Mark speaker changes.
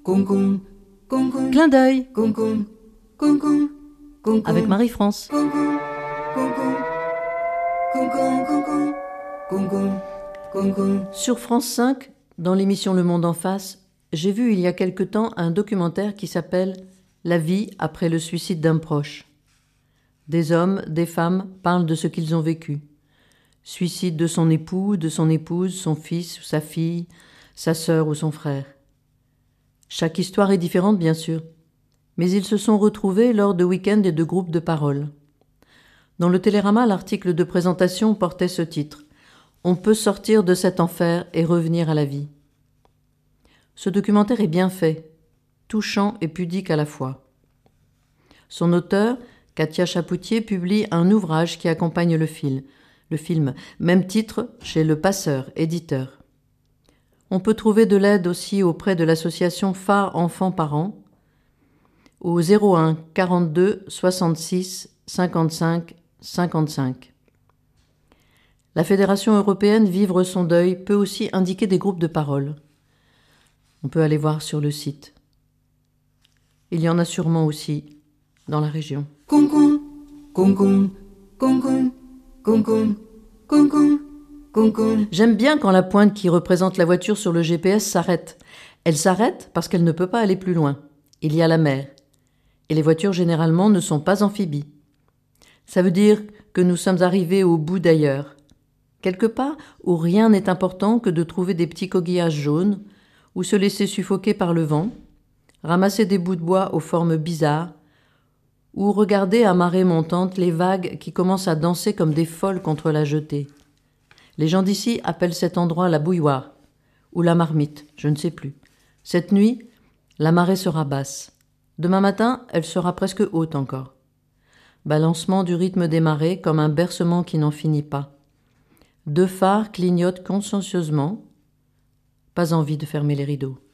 Speaker 1: Clin d'œil avec Marie-France. Sur France 5, dans l'émission Le Monde en face, j'ai vu il y a quelque temps un documentaire qui s'appelle « La vie après le suicide d'un proche ». Des hommes, des femmes parlent de ce qu'ils ont vécu. Suicide de son époux, de son épouse, son fils ou sa fille, sa sœur ou son frère. Chaque histoire est différente, bien sûr, mais ils se sont retrouvés lors de week-ends et de groupes de parole. Dans le Télérama, l'article de présentation portait ce titre « On peut sortir de cet enfer et revenir à la vie ». Ce documentaire est bien fait, touchant et pudique à la fois. Son auteur, Katia Chapoutier, publie un ouvrage qui accompagne le film, même titre chez Le Passeur, éditeur. On peut trouver de l'aide aussi auprès de l'association Phare Enfants Parents au 01 42 66 55 55. La Fédération européenne Vivre son deuil peut aussi indiquer des groupes de parole. On peut aller voir sur le site. Il y en a sûrement aussi dans la région. J'aime bien quand la pointe qui représente la voiture sur le GPS s'arrête. Elle s'arrête parce qu'elle ne peut pas aller plus loin. Il y a la mer. Et les voitures généralement ne sont pas amphibies. Ça veut dire que nous sommes arrivés au bout d'ailleurs. Quelque part où rien n'est important que de trouver des petits coquillages jaunes, ou se laisser suffoquer par le vent, ramasser des bouts de bois aux formes bizarres, ou regarder à marée montante les vagues qui commencent à danser comme des folles contre la jetée. Les gens d'ici appellent cet endroit la bouilloire, ou la marmite, je ne sais plus. Cette nuit, la marée sera basse. Demain matin, elle sera presque haute encore. Balancement du rythme des marées comme un bercement qui n'en finit pas. 2 phares clignotent consciencieusement. Pas envie de fermer les rideaux.